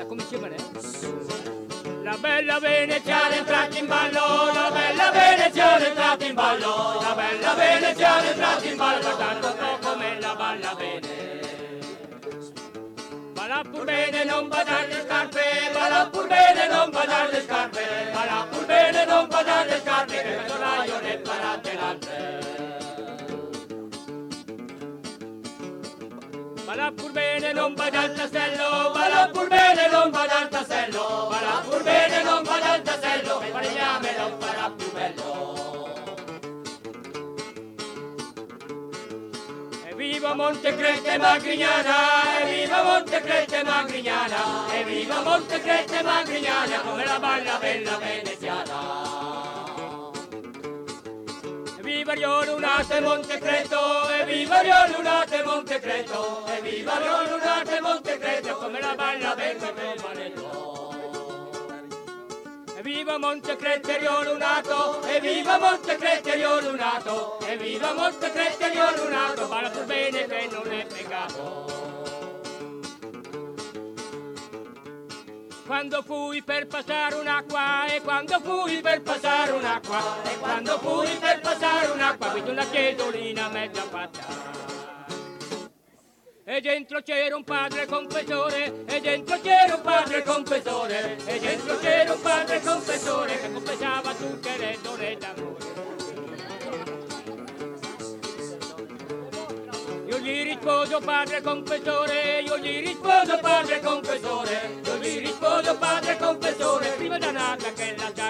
come si chiama? La bella veneziana è entrata in ballo, la bella veneziana è entrata in ballo, la bella veneziana è entrata in ballo, guardando un po' come la balla bene. Balla pur bene, non badare le scarpe, balla pur bene, non badare le scarpe, balla pur bene, non badare le scarpe, che il doraio ne farà dell'altre. Balla pur bene, non bada al tassello, balla pur bene, non bada al tassello, balla pur bene, non bada al tassello, che il falegname non farà più bello. Evviva Montecrete Magrignana, evviva Montecrete Magrignana, evviva Montecrete Magrignana, come la balla bella veneziana. Viva Rio Lunate Montecreto, e viva Rio Lunate Montecreto, e viva Rio Lunate Montecreto, come la balla bella Romanetto. E viva Montecrete Rio Lunato, e viva Montecrete Rio Lunato, e viva Montecrete Rio Lunato, balla pur bene che non è peccato. Quando fui per passare un'acqua, e quando fui per passare un'acqua, e quando fui per passare un'acqua, vidi una chiesolina mezza fatta. E dentro c'era un padre confessore, e dentro c'era un padre confessore, e dentro c'era un padre confessore che confessava tutte le donne d'amore. Io gli risposo padre confessore, io gli risposo padre confessore, io gli risposo padre confessore, prima da nata che la